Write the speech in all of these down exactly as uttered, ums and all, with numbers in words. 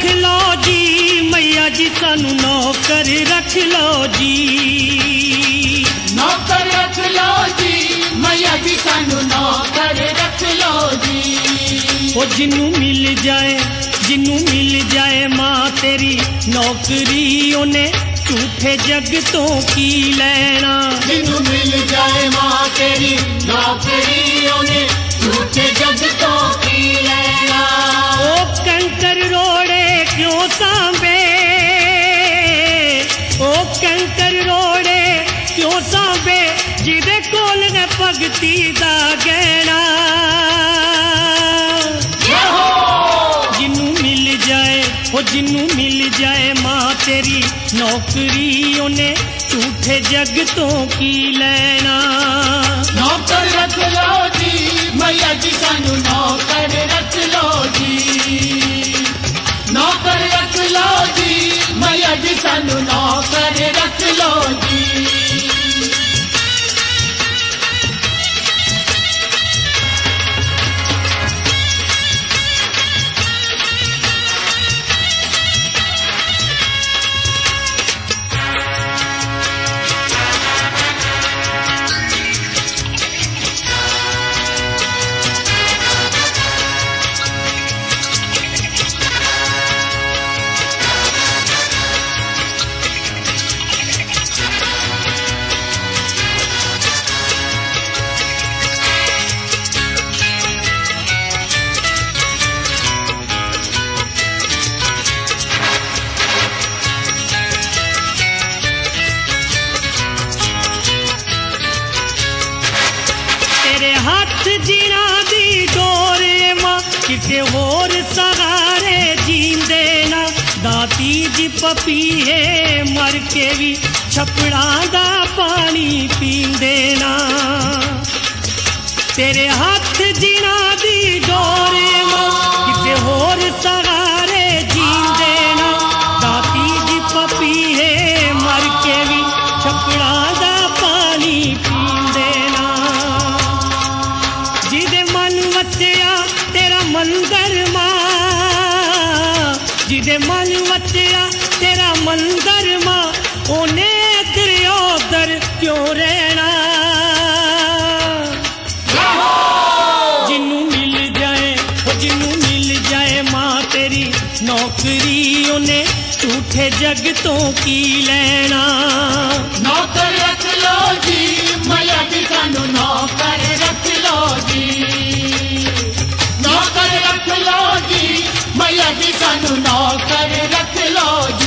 लो जी मैया जी सानू नौकर रख लो जी, नौकर रख लो जी मैया जी सानू नौकर रख लो जी। ओ जिन्नू मिल जाए जिन्नू मिल जाए माँ तेरी नौकरी उन्हें झूठे जग तो की लेना, जिन्नू मिल जाए माँ तेरी नौकरी उन्हें झूठे जग तो की लेना। ओ कंकर रोड़े क्यों सांबे, ओ कंकर रोड़े क्यों सांबे जिदे कोल है भगती दा गहना। जिन्नू मिल जाए ओ जिन्नू मिल जाए माँ तेरी नौकरी उन्हें झूठे जग तो की लेना। नौकर रख लो जी मैया जी सानू नौकर रख लो जी, नौकर रख लो जी मैया जी सानू नौकर रख लो जी। जीना दी डोरे मां किसे होर सहारे जींदे ना, दाती जी पपी है मर के भी छपड़ा दा पानी पींदे ना। तेरे हाथ जीना दी डोरे मां किसे होर सहारे जींदे ना, दाती जी पपी है मर के भी छपड़ा दा पानी पींदे ना। जिदे मन वचया तेरा मंदर मां, जिदे मन वचया तेरा मंदर मां ओने इधर उधर क्यों रहना। जिन्नू मिल जाए ओ जिन्नू मिल जाए मां तेरी नौकरी उन्हें झूठे जग तो की लेना। नौकर रख लो जी मैया जी सानू नौकर रख लो जी, नौकर रख लो जी मैया जी सानू नौकर रख लो जी।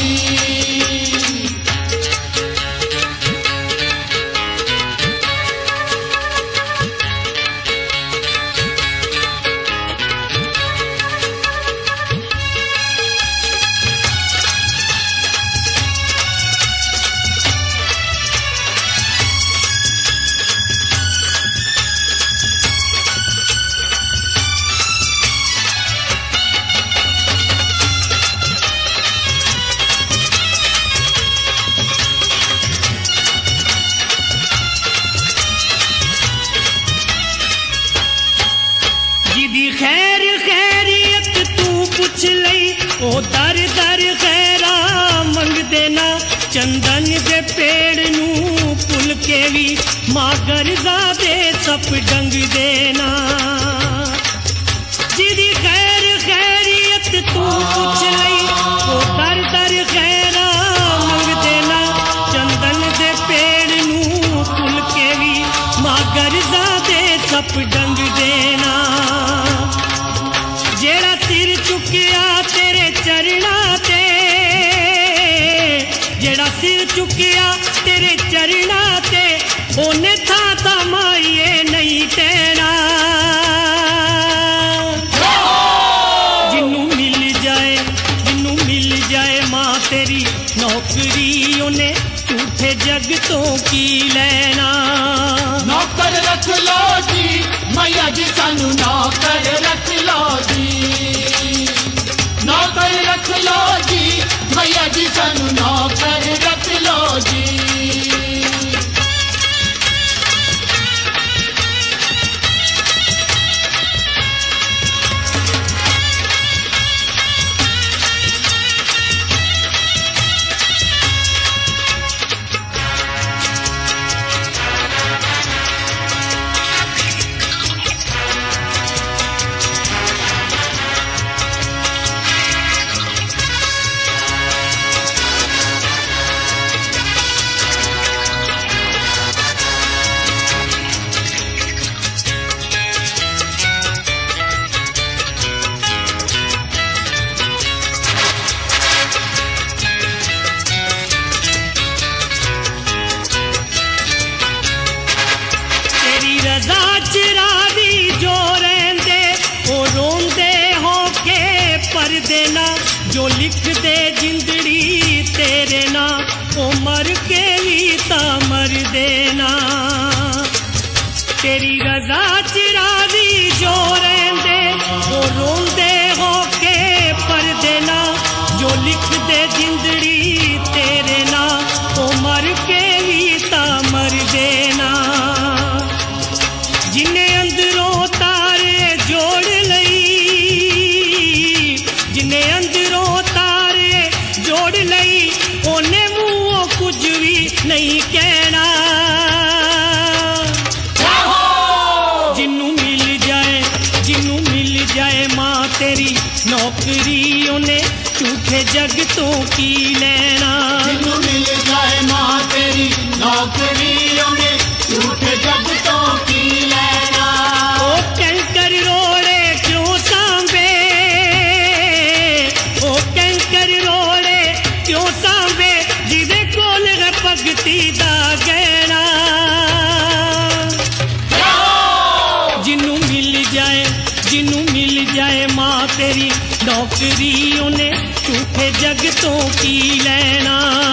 खैर खैरियत तू पुछ लई ओ दर दर खैरा मंग देना, चंदन दे पेड़ नू पुल के भी मागर दे सप डंग देना। जिदी खैर खैरियत तू पुछ लई ओ दर दर खैरा मंग देना, चंदन दे पेड़ नू पुल के भी मागर दे सप डंग देना। जेड़ा सिर चुकिया तेरे चरणा ते, जेड़ा सिर चुकिया तेरे चरणा ते ओने था ता माइए नहीं टहना। जिन्नू मिल जाए जिन्नू मिल जाए मां तेरी नौकरी उन्हें झूठे जग तो की लेना। नौकर रख लो जी मैया जी सानू नौकर रख लो जी, नौकर रख लो जी मैया जी सानू नौकर रख लो जी। जो लिख दे जिंदड़ी तेरे ना ओ मर के भी ता मर देना तेरी रजा च राजी जो रहंदे ओ रोंदे हो के पर देना जो लिख दे जिंदड़ी तेरे ना ओ मर के भी ता मर देना जिन्हें अंदरों तारे जोड़ लई जिन्हें अंदरों तारे जोड़ लई ओने मुंहों कुछ भी नहीं कहना जिन्नू मिल जाए जिन्नू मिल जाए मां तेरी नौकरी ओने झूठे जग तो की लेना जिन्नू मिल जाए मां तेरी नौकरी ओने झूठे जग तो की लेना ओ कैंकर रोड़े क्यों सांभे ओ कैंकर रोड़े क्यों सांभे जिदे कोल है भगती दा गहना जिन्नू मिल जाए जिन्नू मिल जाए मां तेरी नौकरी ओने झूठे जग तो की लेना